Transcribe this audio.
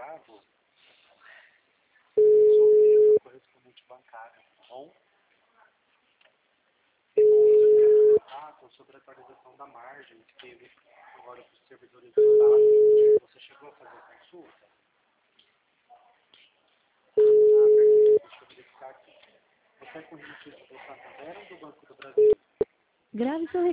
Thiago sobre o correspondente bancário, tá bom? Sobre a atualização da margem que teve agora para os servidores do Estado. Você chegou a fazer a consulta? Deixa eu verificar aqui. Você é correntista do Santander ou do Banco do Brasil? Grave seu